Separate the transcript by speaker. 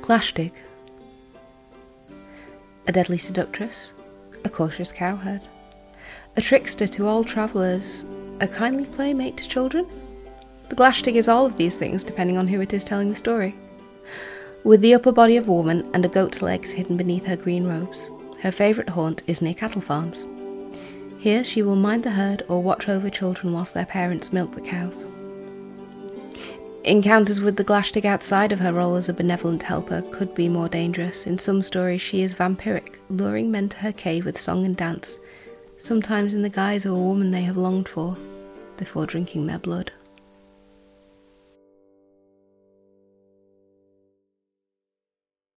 Speaker 1: Glashtig. A deadly seductress, a cautious cowherd, a trickster to all travellers, a kindly playmate to children? The Glashtig is all of these things depending on who it is telling the story. With the upper body of a woman and a goat's legs hidden beneath her green robes, her favourite haunt is near cattle farms. Here she will mind the herd or watch over children whilst their parents milk the cows. Encounters with the Glashtig outside of her role as a benevolent helper could be more dangerous. In some stories she is vampiric, luring men to her cave with song and dance, sometimes in the guise of a woman they have longed for, before drinking their blood.